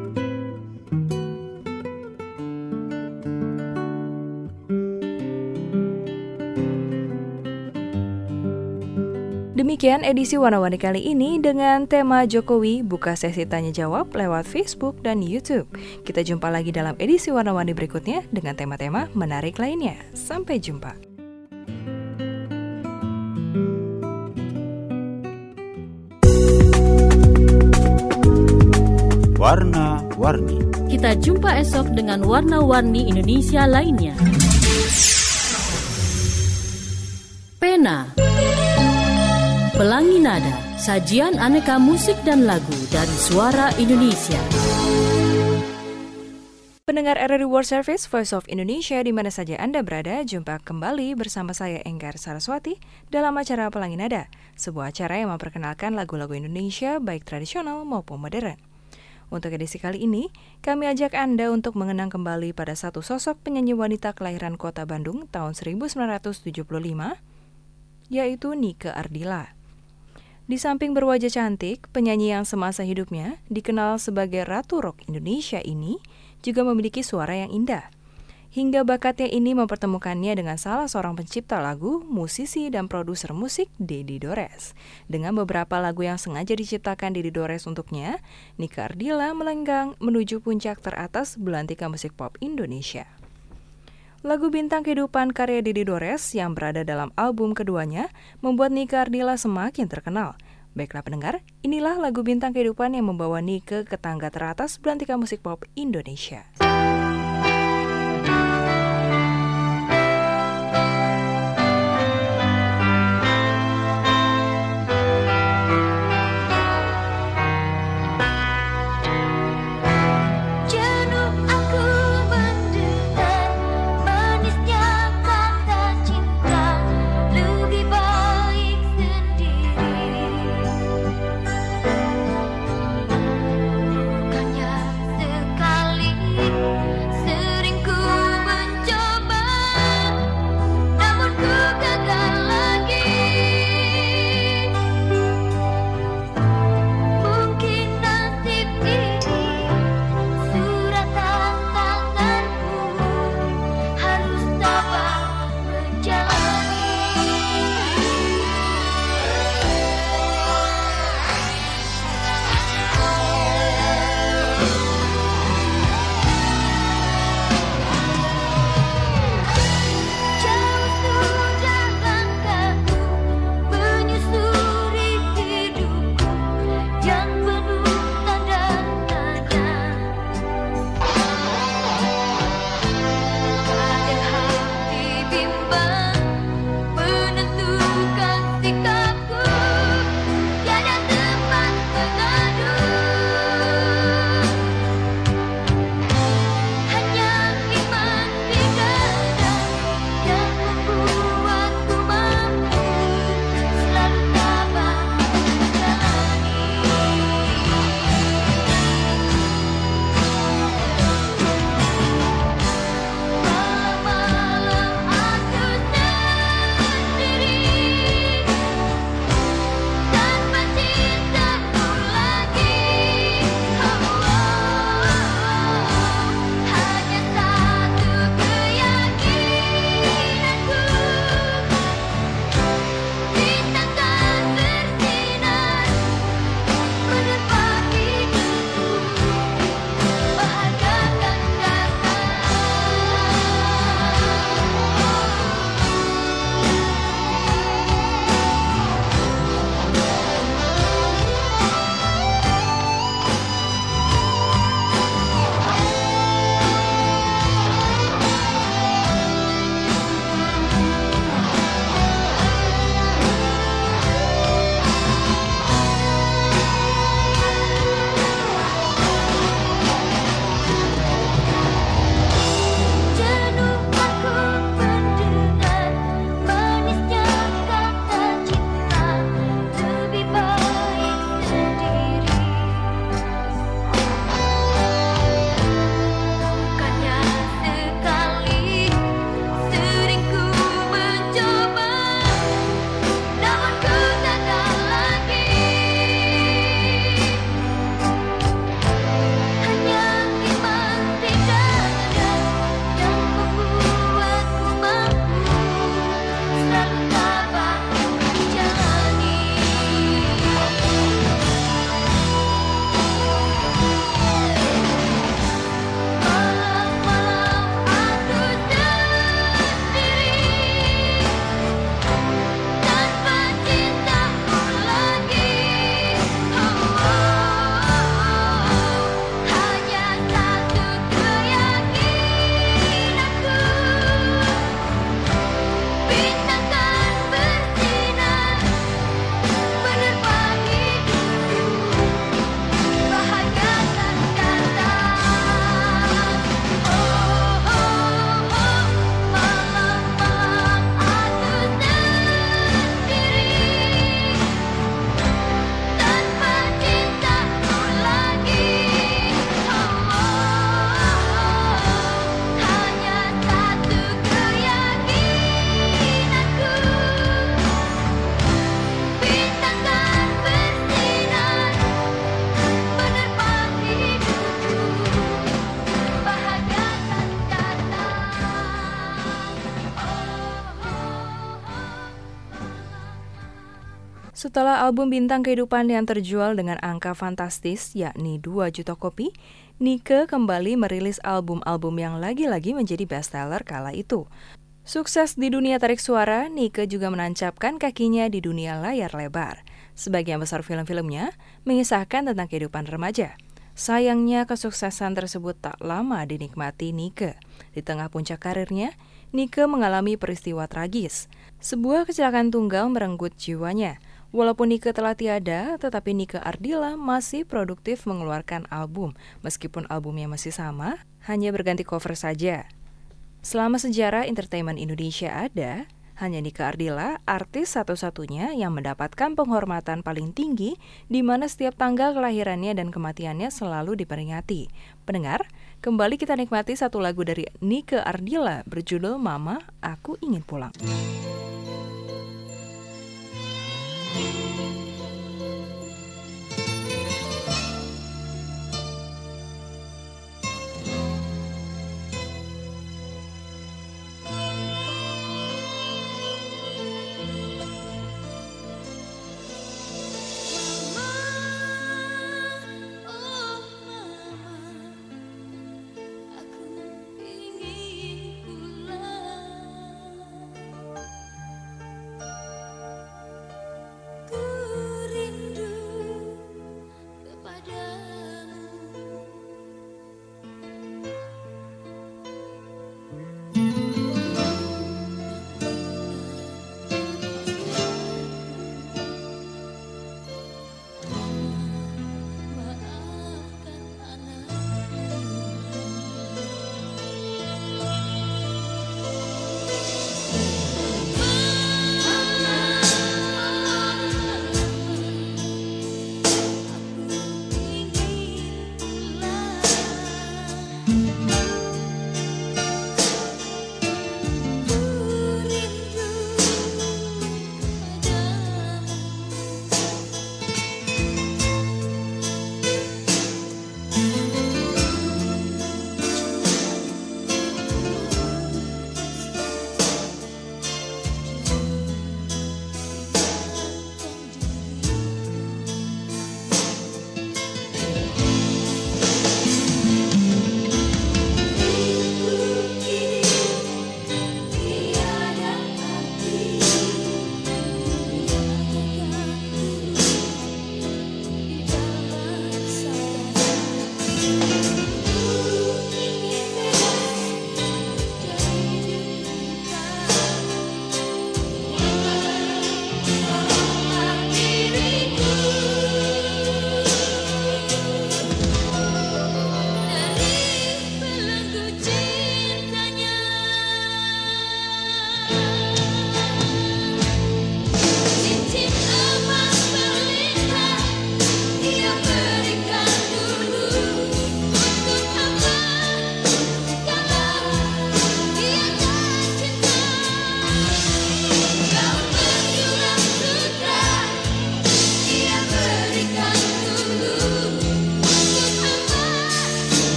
Demikian edisi Warna-Warni kali ini dengan tema Jokowi buka sesi tanya jawab lewat Facebook dan YouTube. Kita jumpa lagi dalam edisi Warna-Warni berikutnya dengan tema-tema menarik lainnya. Sampai jumpa. Warna-Warni. Kita jumpa esok dengan Warna-Warni Indonesia lainnya. Pena, Pelangi Nada, sajian aneka musik dan lagu dari Suara Indonesia. Pendengar R R I World Service Voice of Indonesia di mana saja Anda berada, jumpa kembali bersama saya Enggar Saraswati dalam acara Pelangi Nada, sebuah acara yang memperkenalkan lagu-lagu Indonesia baik tradisional maupun modern. Untuk edisi kali ini, kami ajak Anda untuk mengenang kembali pada satu sosok penyanyi wanita kelahiran Kota Bandung tahun seribu sembilan ratus tujuh puluh lima, yaitu Nike Ardilla. Di samping berwajah cantik, penyanyi yang semasa hidupnya dikenal sebagai Ratu Rock Indonesia ini juga memiliki suara yang indah. Hingga bakatnya ini mempertemukannya dengan salah seorang pencipta lagu, musisi, dan produser musik, Dedi Dores. Dengan beberapa lagu yang sengaja diciptakan Dedi Dores untuknya, Nike Ardilla melenggang menuju puncak teratas belantika musik pop Indonesia. Lagu Bintang Kehidupan karya Dedi Dores yang berada dalam album keduanya membuat Nike Ardilla semakin terkenal. Baiklah pendengar, inilah lagu Bintang Kehidupan yang membawa Nike ke tangga teratas belantika musik pop Indonesia. Bukannya sekali Setelah album Bintang Kehidupan yang terjual dengan angka fantastis yakni dua juta kopi, Nike kembali merilis album-album yang lagi-lagi menjadi bestseller kala itu. Sukses di dunia tarik suara, Nike juga menancapkan kakinya di dunia layar lebar. Sebagian besar film-filmnya mengisahkan tentang kehidupan remaja. Sayangnya kesuksesan tersebut tak lama dinikmati Nike. Di tengah puncak karirnya, Nike mengalami peristiwa tragis. Sebuah kecelakaan tunggal merenggut jiwanya. Walaupun Nike telah tiada, tetapi Nike Ardilla masih produktif mengeluarkan album. Meskipun albumnya masih sama, hanya berganti cover saja. Selama sejarah entertainment Indonesia ada, hanya Nike Ardilla, artis satu-satunya yang mendapatkan penghormatan paling tinggi, di mana setiap tanggal kelahirannya dan kematiannya selalu diperingati. Pendengar, kembali kita nikmati satu lagu dari Nike Ardilla berjudul Mama, Aku Ingin Pulang.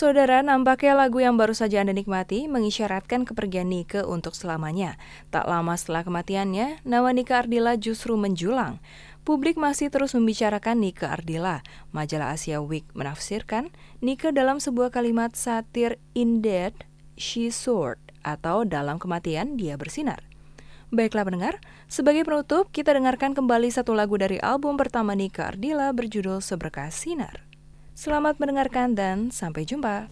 Saudara, nampaknya lagu yang baru saja Anda nikmati mengisyaratkan kepergian Nike untuk selamanya. Tak lama setelah kematiannya, nama Nike Ardilla justru menjulang. Publik masih terus membicarakan Nike Ardilla. Majalah Asia Week menafsirkan Nike dalam sebuah kalimat satir, "In death, she soared," atau dalam kematian dia bersinar. Baiklah pendengar, sebagai penutup kita dengarkan kembali satu lagu dari album pertama Nike Ardilla berjudul Seberkas Sinar. Selamat mendengarkan dan sampai jumpa.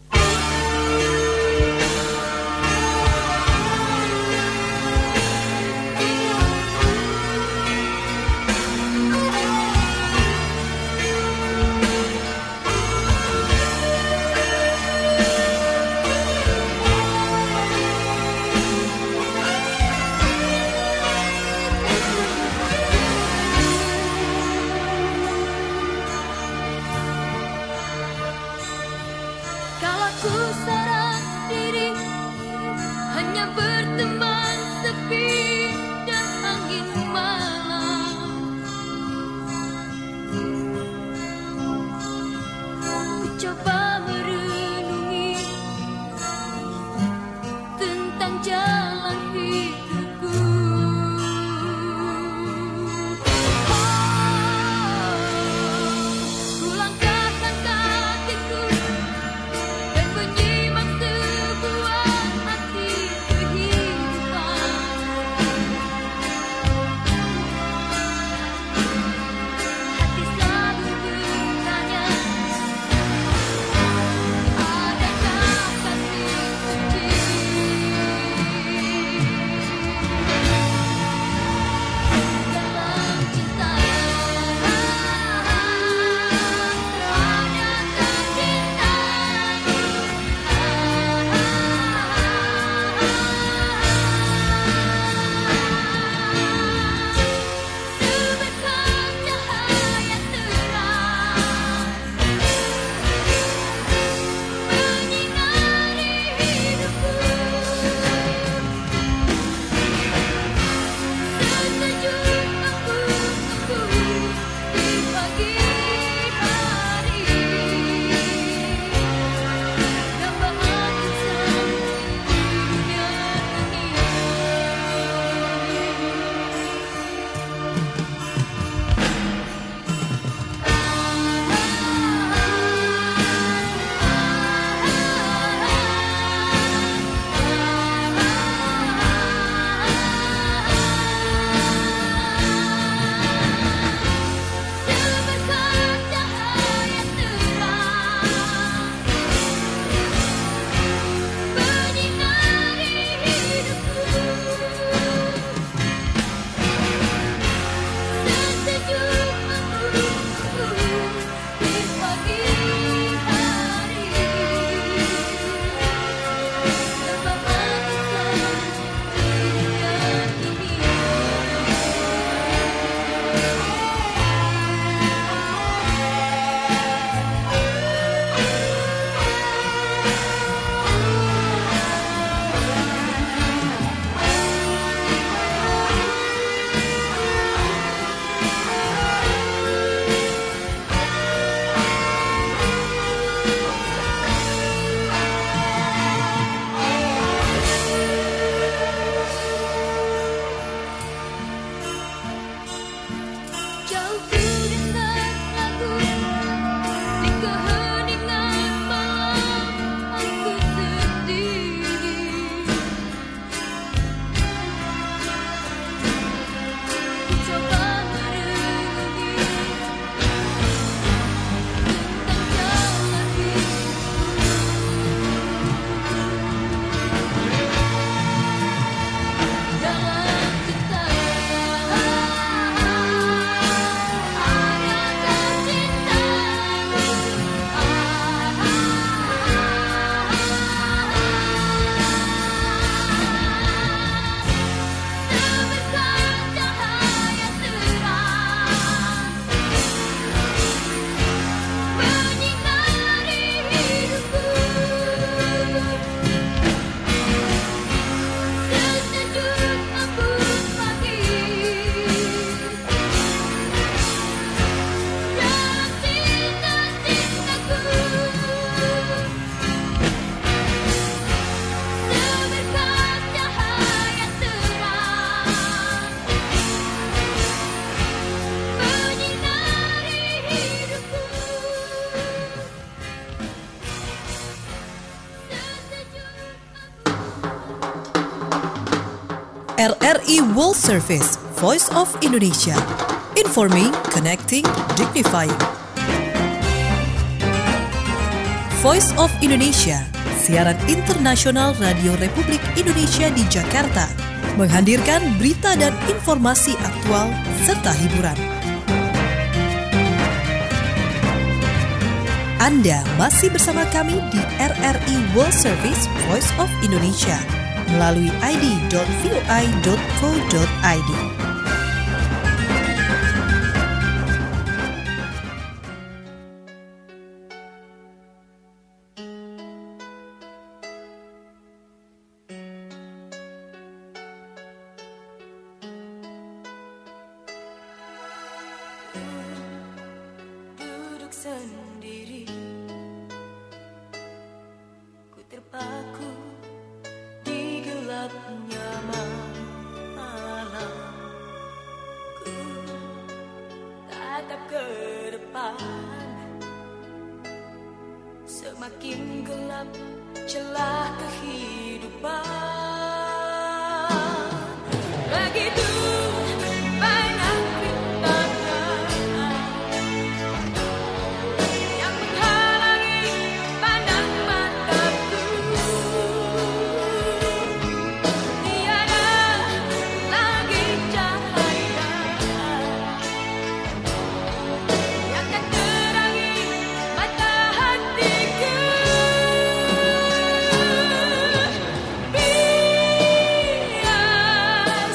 R R I World Service, Voice of Indonesia. Informing, connecting, dignifying. Voice of Indonesia, siaran internasional Radio Republik Indonesia di Jakarta, menghadirkan berita dan informasi aktual serta hiburan. Anda masih bersama kami di R R I World Service Voice of Indonesia melalui i d dot voi dot co dot i d. Duduk sendiri, ku terpaku di gelapnya malam. Ku tatap ke depan, semakin gelap celah kehidupan. Begitu banyak rintangan yang menghalangi pandang mataku. Tiada lagi cahaya yang akan terangi mata hatiku. Bias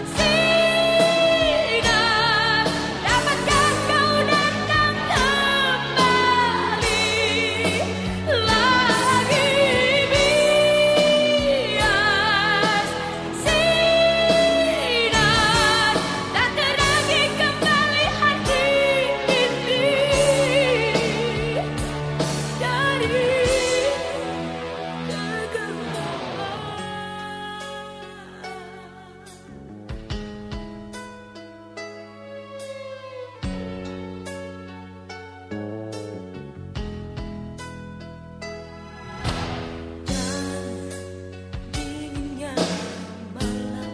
sinar, dapatkah kau datang kembali lagi? Bias sinar, dan terangi kembali hati ini dari dinginnya malam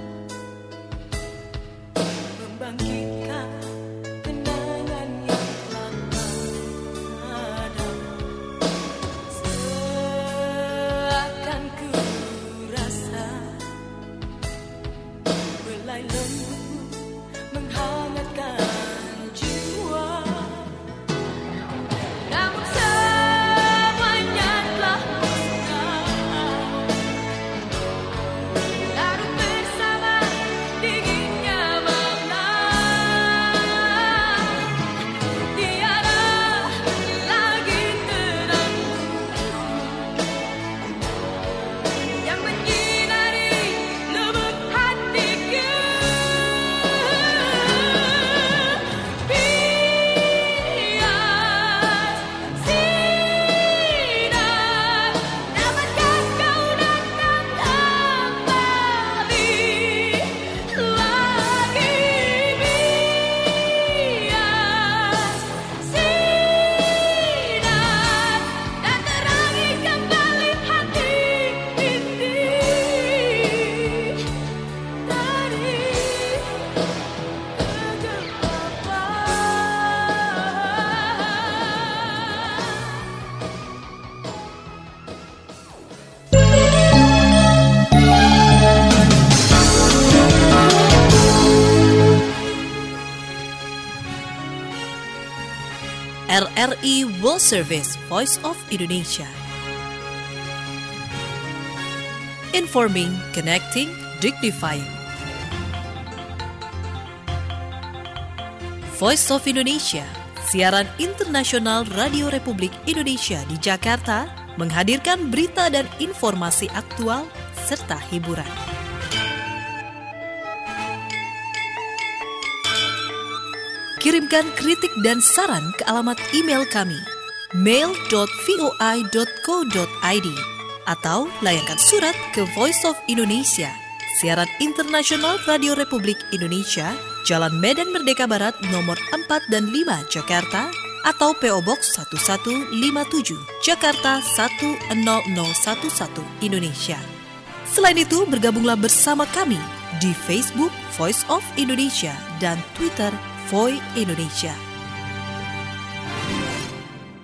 membangkitkan kenangan yang telah padam. Seakan ku rasa belai lembut menghangatkan jiwa. Namun semuanya telah musnah, larut bersama dinginnya malam. Tiada lagi terangku yang menyinari lubuk hatiku. Bias sinar, dapatkah kau datang kembali lagi? Bias sinar, dan terangi kembali hati ini dari R R I World Service, Voice of Indonesia. Informing, connecting, dignifying. Voice of Indonesia, siaran internasional Radio Republik Indonesia di Jakarta, menghadirkan berita dan informasi aktual serta hiburan. Kirimkan kritik dan saran ke alamat email kami mail dot voi dot co dot i d atau layangkan surat ke Voice of Indonesia, siaran internasional Radio Republik Indonesia, Jalan Medan Merdeka Barat nomor empat dan lima Jakarta, atau P O Box satu satu lima tujuh Jakarta satu nol nol satu satu Indonesia. Selain itu, bergabunglah bersama kami di Facebook Voice of Indonesia dan Twitter Voi Indonesia.